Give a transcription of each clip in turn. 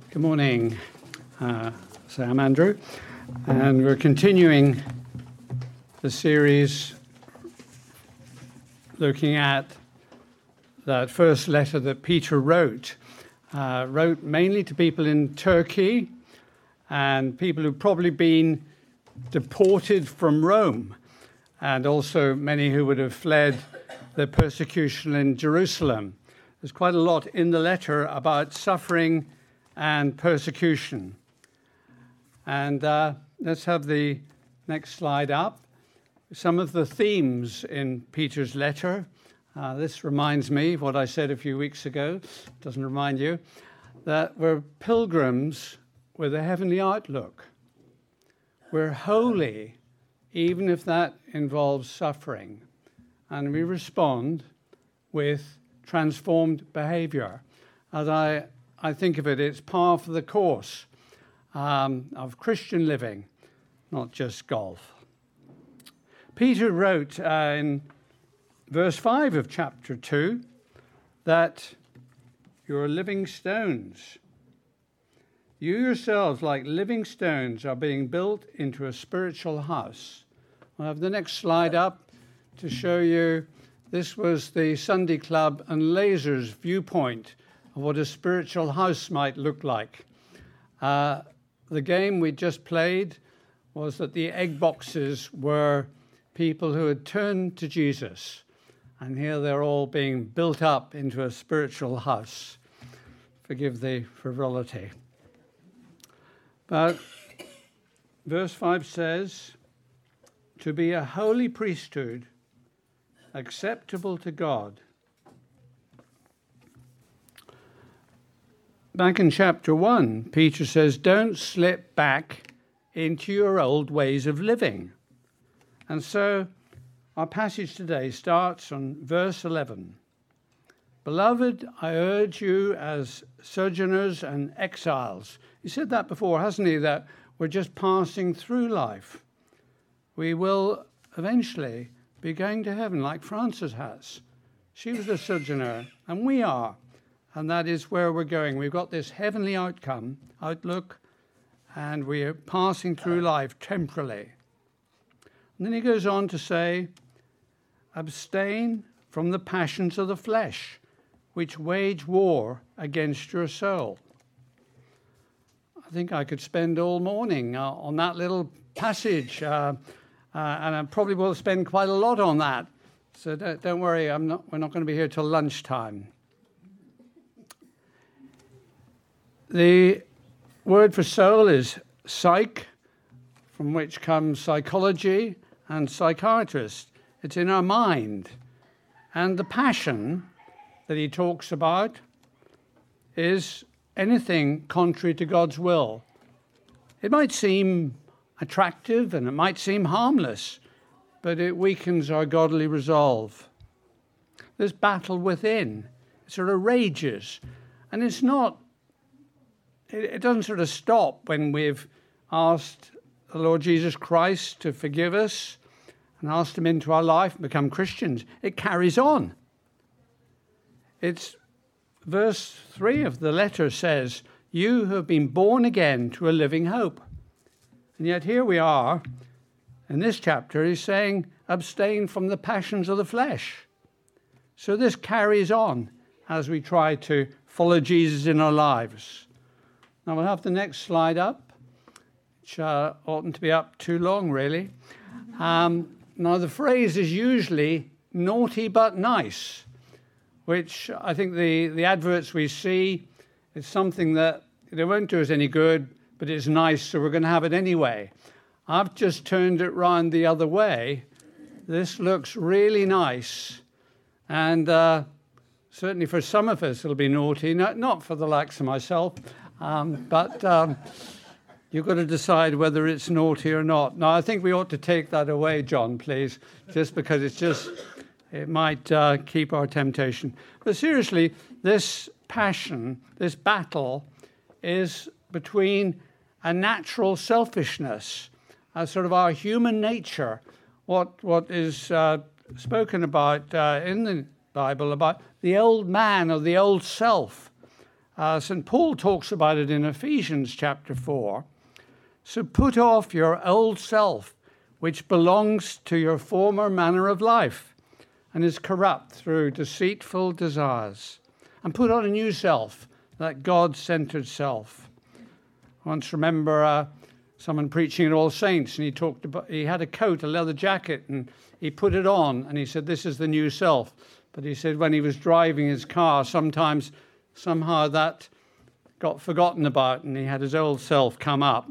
Good morning. So I'm Andrew, and we're continuing the series looking at that first letter that Peter wrote mainly to people in Turkey and people who've probably been deported from Rome, and also many who would have fled the persecution in Jerusalem. There's quite a lot in the letter about suffering and persecution. And let's have the next slide up. Some of the themes in Peter's letter. This reminds me of what I said a few weeks ago. Doesn't remind you. That we're pilgrims with a heavenly outlook. We're holy, even if that involves suffering. And we respond with transformed behavior. As I think of it, it's par for the course of Christian living, not just golf. Peter wrote in verse 5 of chapter 2 that you're living stones. You yourselves, like living stones, are being built into a spiritual house. I'll have the next slide up to show you this was the Sunday Club and Lasers viewpoint of what a spiritual house might look like. The game we just played was that the egg boxes were people who had turned to Jesus. And here they're all being built up into a spiritual house. Forgive the frivolity. But verse 5 says, to be a holy priesthood, acceptable to God. Back in chapter 1, Peter says, don't slip back into your old ways of living. And so our passage today starts on verse 11. Beloved, I urge you as sojourners and exiles. He said that before, hasn't he, that we're just passing through life. We will eventually be going to heaven like Frances has. She was a sojourner, and we are. And that is where we're going. We've got this heavenly outlook, and we are passing through life temporally. And then he goes on to say, abstain from the passions of the flesh, which wage war against your soul. I think I could spend all morning on that little passage, and I probably will spend quite a lot on that. So don't worry, we're not going to be here till lunchtime. The word for soul is psych, from which comes psychology and psychiatrist. It's in our mind. And the passion that he talks about is anything contrary to God's will. It might seem attractive and it might seem harmless, but it weakens our godly resolve. This battle within, it sort of rages. And it's not, it doesn't sort of stop when we've asked the Lord Jesus Christ to forgive us and asked him into our life and become Christians. It carries on. It's verse 3 of the letter says, you have been born again to a living hope. And yet here we are, in this chapter, he's saying, abstain from the passions of the flesh. So this carries on as we try to follow Jesus in our lives. Now we'll have the next slide up, which oughtn't to be up too long, really. Now the phrase is usually naughty but nice, which I think the adverts we see is something that they won't do us any good, but it's nice, so we're going to have it anyway. I've just turned it round the other way. This looks really nice, and certainly for some of us it'll be naughty, not for the likes of myself. But you've got to decide whether it's naughty or not. Now, I think we ought to take that away, John, please, just because it might keep our temptation. But seriously, this passion, this battle, is between a natural selfishness, sort of our human nature, what is spoken about in the Bible, about the old man or the old self. St. Paul talks about it in Ephesians chapter 4. So put off your old self, which belongs to your former manner of life and is corrupt through deceitful desires, and put on a new self, that God-centered self. I once remember someone preaching at All Saints, and he had a coat, a leather jacket, and he put it on, and he said, this is the new self. But he said when he was driving his car, somehow that got forgotten about, and he had his old self come up.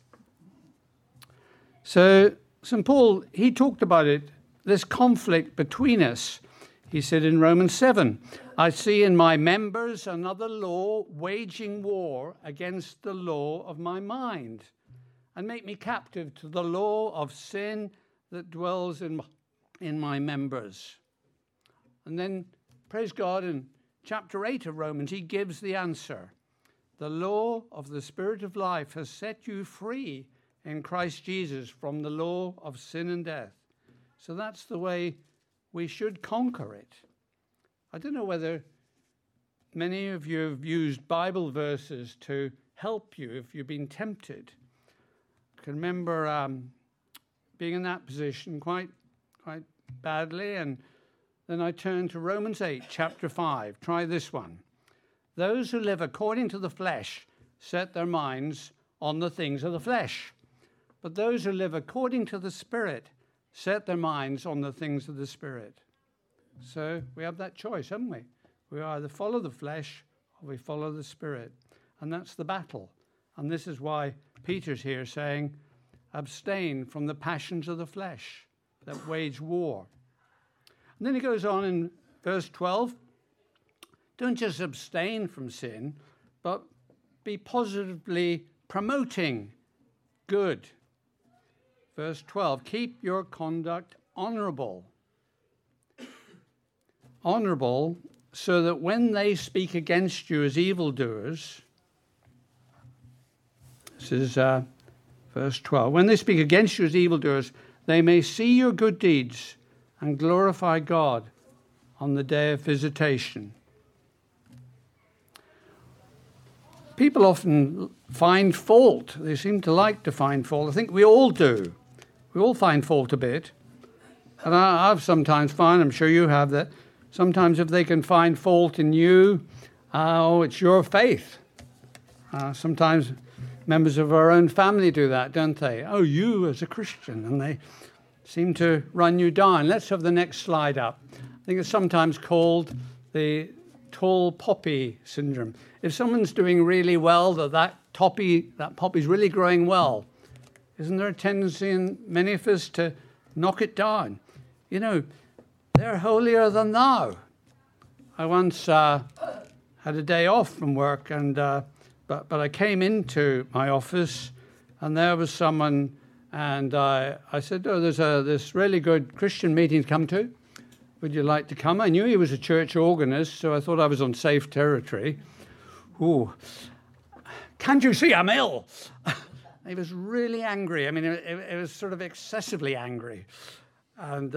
So St. Paul, he talked about it, this conflict between us. He said in Romans 7, I see in my members another law waging war against the law of my mind, and make me captive to the law of sin that dwells in my members. And then, praise God, in chapter 8 of Romans, he gives the answer. The law of the Spirit of life has set you free in Christ Jesus from the law of sin and death. So that's the way we should conquer it. I don't know whether many of you have used Bible verses to help you if you've been tempted. I can remember being in that position quite badly, and then I turned to Romans 8, chapter 5. Try this one. Those who live according to the flesh set their minds on the things of the flesh, but those who live according to the Spirit set their minds on the things of the Spirit. So we have that choice, haven't we? We either follow the flesh or we follow the Spirit. And that's the battle. And this is why Peter's here saying, abstain from the passions of the flesh that wage war. And then he goes on in verse 12, don't just abstain from sin, but be positively promoting good. Verse 12, keep your conduct honorable. Honorable, so that when they speak against you as evildoers, this is verse 12, when they speak against you as evildoers, they may see your good deeds and glorify God on the day of visitation. People often find fault. They seem to like to find fault. I think we all do. We all find fault a bit. And I've sometimes found, I'm sure you have, that sometimes if they can find fault in you, it's your faith. Sometimes members of our own family do that, don't they? Oh, you as a Christian. And they seem to run you down. Let's have the next slide up. I think it's sometimes called the tall poppy syndrome. If someone's doing really well, that poppy's really growing well, isn't there a tendency in many of us to knock it down? You know, they're holier than thou. I once had a day off from work, and but I came into my office, and there was someone, and I said, "Oh, there's this really good Christian meeting to come to. Would you like to come?" I knew he was a church organist, so I thought I was on safe territory. Ooh, can't you see I'm ill? He was really angry. I mean, it was sort of excessively angry. And,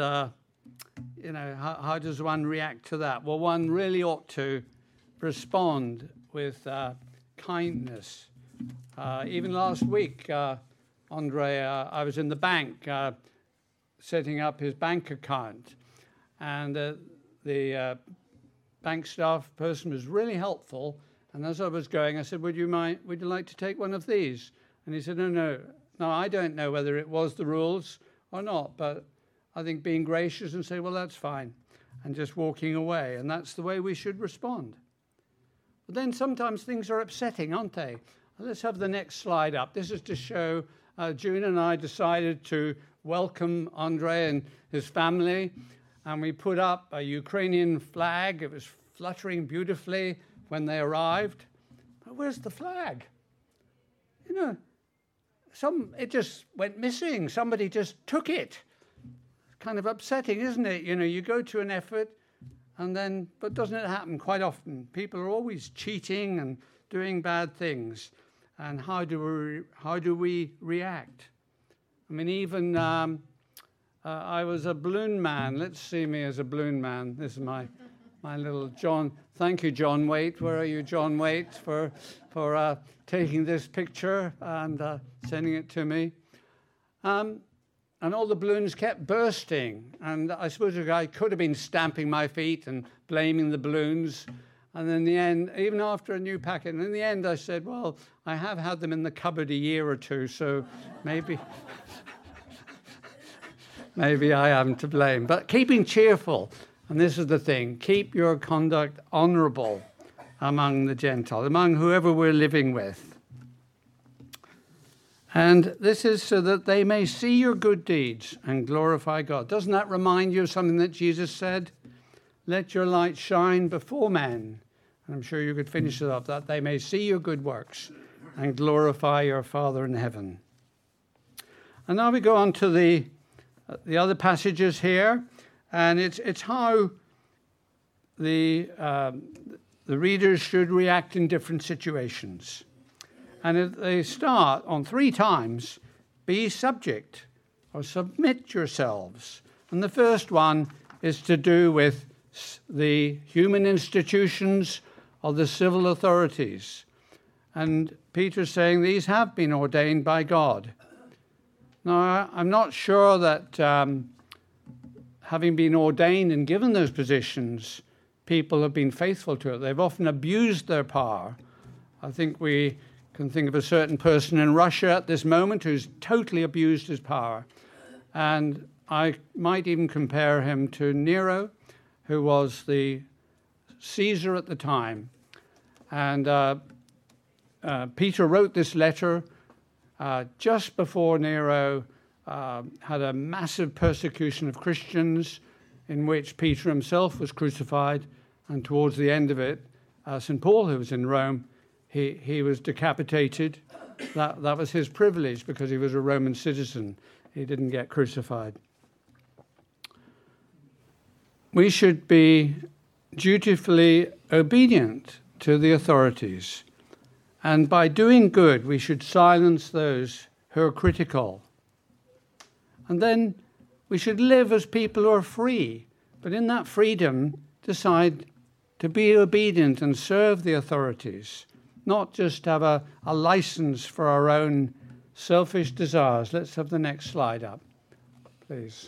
how does one react to that? Well, one really ought to respond with kindness. Even last week, Andre, I was in the bank setting up his bank account. And the bank staff person was really helpful. And as I was going, I said, would you like to take one of these? And he said, no, I don't know whether it was the rules or not, but I think being gracious and say, well, that's fine, and just walking away. And that's the way we should respond. But then sometimes things are upsetting, aren't they? Let's have the next slide up. This is to show June and I decided to welcome Andre and his family, and we put up a Ukrainian flag. It was fluttering beautifully when they arrived. But where's the flag? You know, it just went missing. Somebody just took it. Kind of upsetting, isn't it? You know, you go to an effort, but doesn't it happen quite often? People are always cheating and doing bad things. And how do we react? I mean, even I was a balloon man. Let's see me as a balloon man. This is my my little John. Thank you, John Waite. Where are you, John Waite, for taking this picture and sending it to me. And all the balloons kept bursting. And I suppose I could have been stamping my feet and blaming the balloons. And in the end, even after a new packet, and in the end I said, well, I have had them in the cupboard a year or two, so maybe maybe I am to blame. But keeping cheerful, and this is the thing, keep your conduct honourable among the Gentiles, among whoever we're living with. And this is so that they may see your good deeds and glorify God. Doesn't that remind you of something that Jesus said? Let your light shine before men. And I'm sure you could finish it up, that they may see your good works and glorify your Father in heaven. And now we go on to the other passages here. And it's how the readers should react in different situations. And they start on 3 times, be subject or submit yourselves. And the first one is to do with the human institutions of the civil authorities. And Peter's saying these have been ordained by God. Now, I'm not sure that having been ordained and given those positions, people have been faithful to it. They've often abused their power. I think we can think of a certain person in Russia at this moment who's totally abused his power. And I might even compare him to Nero, who was the Caesar at the time. And Peter wrote this letter just before Nero had a massive persecution of Christians, in which Peter himself was crucified. And towards the end of it, St. Paul, who was in Rome, he was decapitated. That was his privilege because he was a Roman citizen. He didn't get crucified. We should be dutifully obedient to the authorities. And by doing good, we should silence those who are critical. And then we should live as people who are free, but in that freedom, decide to be obedient and serve the authorities, not just have a license for our own selfish desires. Let's have the next slide up, please.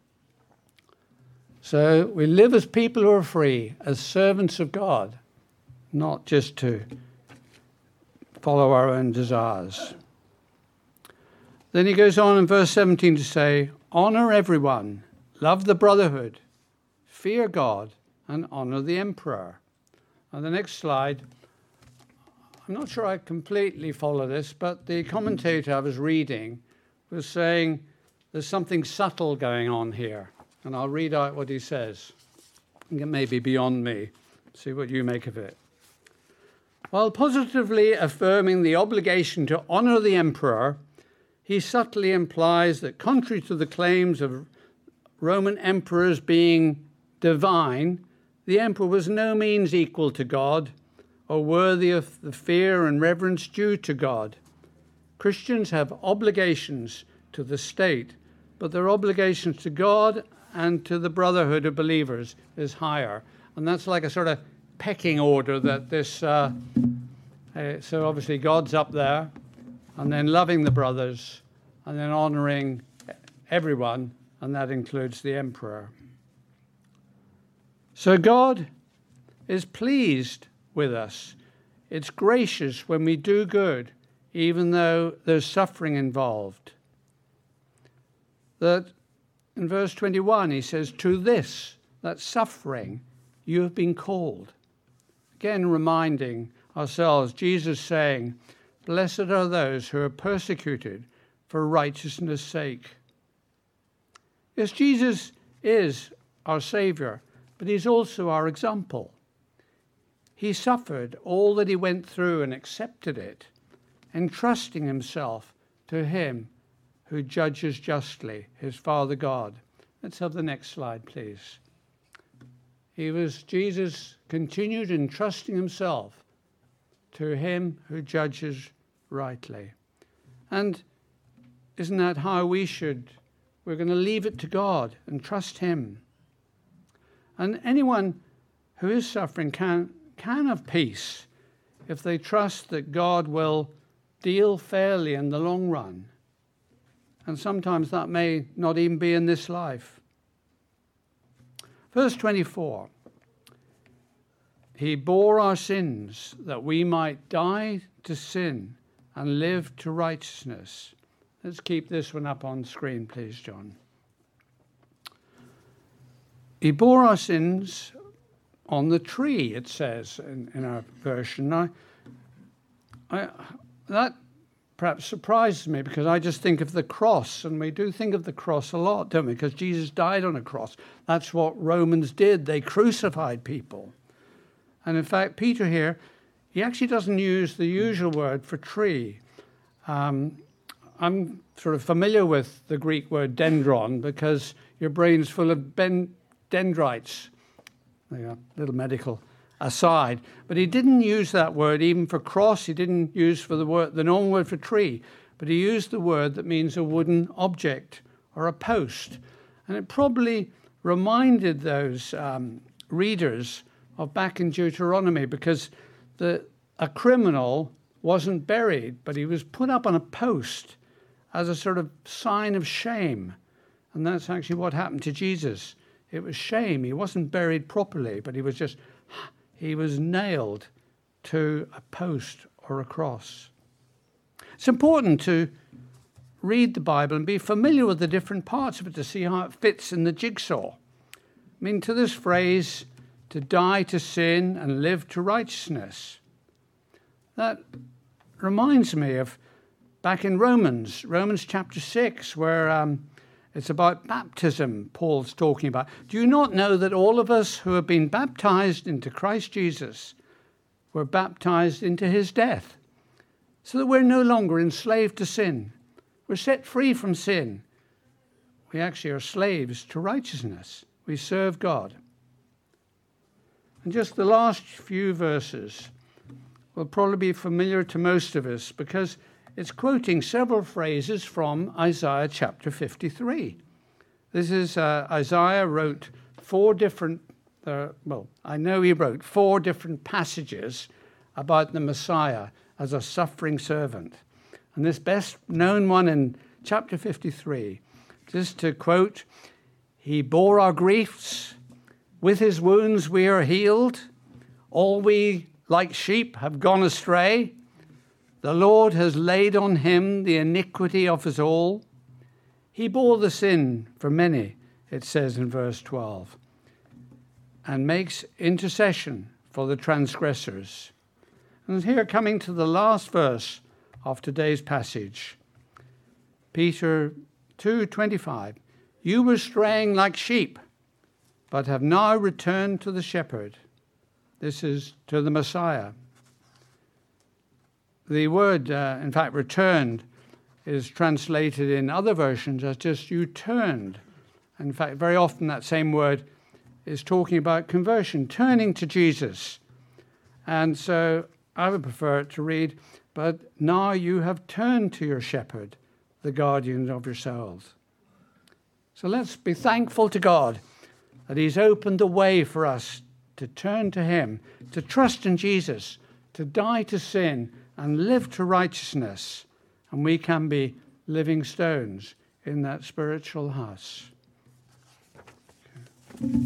So we live as people who are free, as servants of God, not just to follow our own desires. Then he goes on in verse 17 to say, honor everyone, love the brotherhood, fear God, and honor the emperor. On the next slide, I'm not sure I completely follow this, but the commentator I was reading was saying there's something subtle going on here. And I'll read out what he says. I think it may be beyond me. See what you make of it. While positively affirming the obligation to honor the emperor, he subtly implies that contrary to the claims of Roman emperors being divine, the emperor was no means equal to God or worthy of the fear and reverence due to God. Christians have obligations to the state, but their obligations to God and to the brotherhood of believers is higher. And that's like a sort of pecking order that this... so obviously God's up there, and then loving the brothers, and then honoring everyone, and that includes the emperor. So God is pleased with us. It's gracious when we do good, even though there's suffering involved. That in verse 21, he says, to this, that suffering, you have been called. Again, reminding ourselves, Jesus saying, blessed are those who are persecuted for righteousness' sake. Yes, Jesus is our Savior, but he's also our example. He suffered all that he went through and accepted it, entrusting himself to him who judges justly, his Father God. Let's have the next slide, please. Jesus continued entrusting himself to him who judges rightly. And isn't that how we should? We're going to leave it to God and trust him. And anyone who is suffering can have peace if they trust that God will deal fairly in the long run. And sometimes that may not even be in this life. Verse 24. He bore our sins that we might die to sin and live to righteousness. Let's keep this one up on screen, please, John. He bore our sins on the tree, it says in our version. Now, that perhaps surprises me because I just think of the cross, and we do think of the cross a lot, don't we? Because Jesus died on a cross. That's what Romans did. They crucified people. And in fact, Peter here, he actually doesn't use the usual word for tree. I'm sort of familiar with the Greek word dendron because your brain's full of dendrites. There you go, little medical aside. But he didn't use that word even for cross. He didn't use for the normal word for tree. But he used the word that means a wooden object or a post. And it probably reminded those readers of back in Deuteronomy, because a criminal wasn't buried, but he was put up on a post as a sort of sign of shame. And that's actually what happened to Jesus. It was shame. He wasn't buried properly, but he was nailed to a post or a cross. It's important to read the Bible and be familiar with the different parts of it to see how it fits in the jigsaw. I mean, to this phrase, to die to sin and live to righteousness. That reminds me of back in Romans chapter 6, where it's about baptism, Paul's talking about. Do you not know that all of us who have been baptized into Christ Jesus were baptized into his death, so that we're no longer enslaved to sin? We're set free from sin. We actually are slaves to righteousness. We serve God. And just the last few verses will probably be familiar to most of us because it's quoting several phrases from Isaiah chapter 53. This is Isaiah wrote four different passages about the Messiah as a suffering servant. And this best known one in chapter 53, just to quote, he bore our griefs, with his wounds we are healed. All we like sheep have gone astray. The Lord has laid on him the iniquity of us all. He bore the sin for many, it says in verse 12, and makes intercession for the transgressors. And here, coming to the last verse of today's passage, Peter 2:25, you were straying like sheep, but have now returned to the shepherd. This is to the Messiah. The word, in fact, returned, is translated in other versions as just you turned. In fact, very often that same word is talking about conversion, turning to Jesus. And so I would prefer it to read, but now you have turned to your shepherd, the guardian of your souls. So let's be thankful to God that he's opened the way for us to turn to him, to trust in Jesus, to die to sin and live to righteousness. And we can be living stones in that spiritual house.